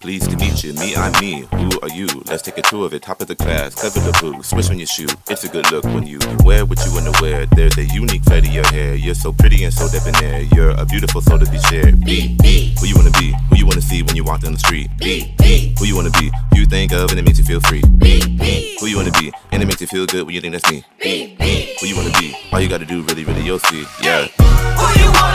Pleased to meet you, me, I'm me. Who are you? Let's take a tour of it. Top of the class, clever the boo. Swish on your shoe. It's a good look when you wear what you wanna wear. There's a unique flair to your hair. You're so pretty and so debonair. You're a beautiful soul to be shared. Be who you wanna be. Who you wanna see when you walk down the street. Be who you wanna be. Who you think of and it makes you feel free. Be who you wanna be. And it makes you feel good when you think that's me. Be who you wanna be. All you gotta do, really, really, you'll see. Yeah. Who you wanna